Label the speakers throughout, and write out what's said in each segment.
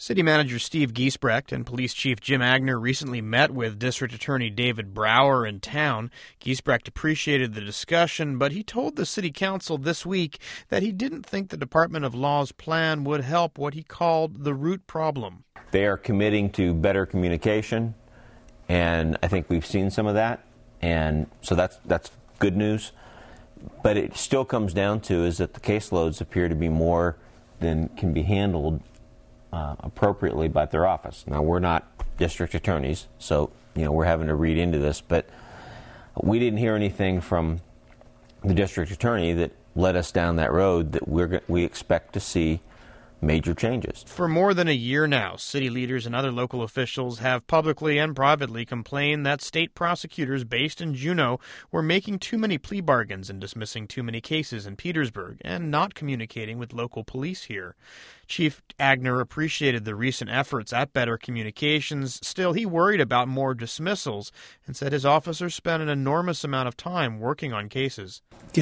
Speaker 1: City Manager Steve Giesbrecht and Police Chief Jim Agner recently met with District Attorney David Brower in town. Giesbrecht appreciated the discussion, but he told the City Council this week that he didn't think the Department of Law's plan would help what he called the root problem.
Speaker 2: They are committing to better communication, and I think we've seen some of that, and so that's good news. But it still comes down to is that the caseloads appear to be more than can be handled appropriately by their office. Now, we're not district attorneys, so we're having to read into this, but we didn't hear anything from the district attorney that led us down that road that we expect to see major changes.
Speaker 1: For more than a year now, city leaders and other local officials have publicly and privately complained that state prosecutors based in Juneau were making too many plea bargains and dismissing too many cases in Petersburg and not communicating with local police here. Chief Agner appreciated the recent efforts at better communications. Still, he worried about more dismissals and said his officers spent an enormous amount of time working on cases.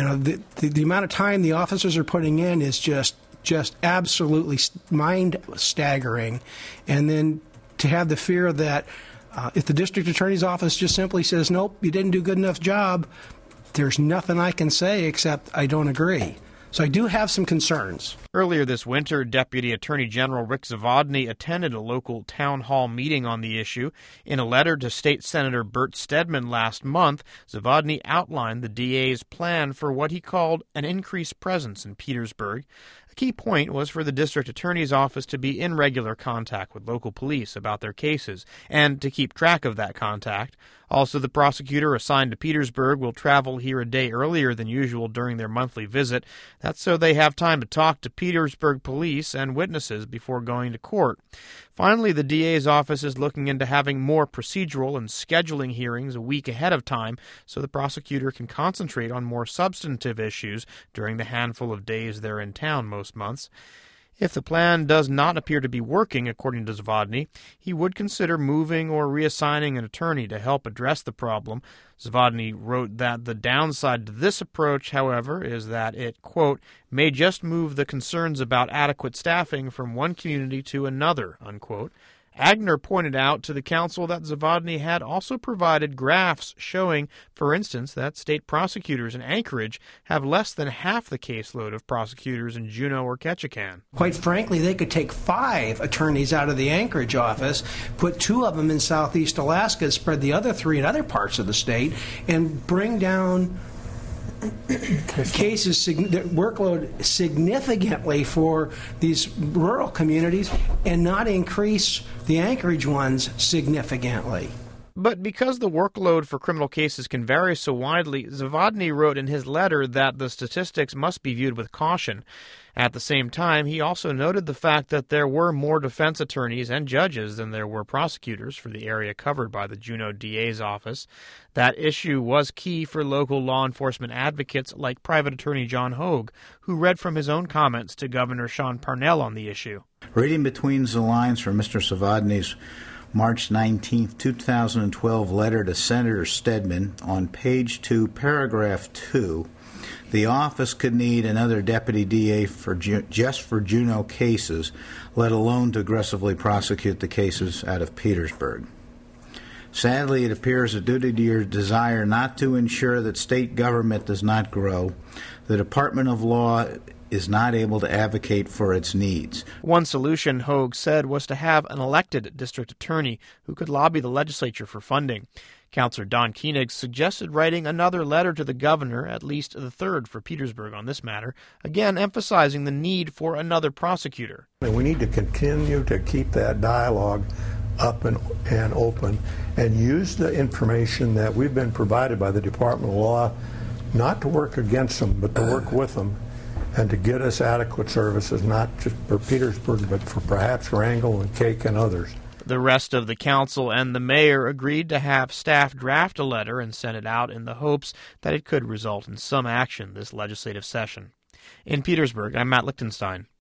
Speaker 3: The amount of time the officers are putting in is just absolutely mind-staggering. And then to have the fear that if the district attorney's office just simply says, nope, you didn't do a good enough job, there's nothing I can say except I don't agree. So I do have some concerns.
Speaker 1: Earlier this winter, Deputy Attorney General Rick Zavodny attended a local town hall meeting on the issue. In a letter to State Senator Bert Stedman last month, Zavodny outlined the DA's plan for what he called an increased presence in Petersburg. A key point was for the district attorney's office to be in regular contact with local police about their cases and to keep track of that contact. Also, the prosecutor assigned to Petersburg will travel here a day earlier than usual during their monthly visit. That's so they have time to talk to Petersburg police and witnesses before going to court. Finally, the DA's office is looking into having more procedural and scheduling hearings a week ahead of time so the prosecutor can concentrate on more substantive issues during the handful of days they're in town most months. If the plan does not appear to be working, according to Zavodny, he would consider moving or reassigning an attorney to help address the problem. Zavodny wrote that the downside to this approach, however, is that it, quote, may just move the concerns about adequate staffing from one community to another, unquote. Agner pointed out to the council that Zavodny had also provided graphs showing, for instance, that state prosecutors in Anchorage have less than half the caseload of prosecutors in Juneau or Ketchikan.
Speaker 3: Quite frankly, they could take 5 attorneys out of the Anchorage office, put 2 of them in southeast Alaska, spread the other 3 in other parts of the state, and bring down cases, workload significantly for these rural communities and not increase the Anchorage ones significantly.
Speaker 1: But because the workload for criminal cases can vary so widely, Zavodny wrote in his letter that the statistics must be viewed with caution. At the same time, he also noted the fact that there were more defense attorneys and judges than there were prosecutors for the area covered by the Juneau DA's office. That issue was key for local law enforcement advocates like Private Attorney John Hogue, who read from his own comments to Governor Sean Parnell on the issue.
Speaker 4: Reading between the lines from Mr. Zavodny's March 19, 2012 letter to Senator Stedman, on page 2, paragraph 2, the office could need another deputy DA just for Juneau cases, let alone to aggressively prosecute the cases out of Petersburg. Sadly, it appears that due to your desire not to ensure that state government does not grow, the Department of Law is not able to advocate for its needs.
Speaker 1: One solution, Hogue said, was to have an elected district attorney who could lobby the legislature for funding. Councillor Don Koenig suggested writing another letter to the governor, at least the third for Petersburg on this matter, again emphasizing the need for another prosecutor.
Speaker 5: We need to continue to keep that dialogue up and open and use the information that we've been provided by the Department of Law, not to work against them, but to work with them, and to get us adequate services, not just for Petersburg, but for perhaps Wrangell and Cake and others.
Speaker 1: The rest of the council and the mayor agreed to have staff draft a letter and send it out in the hopes that it could result in some action this legislative session. In Petersburg, I'm Matt Lichtenstein.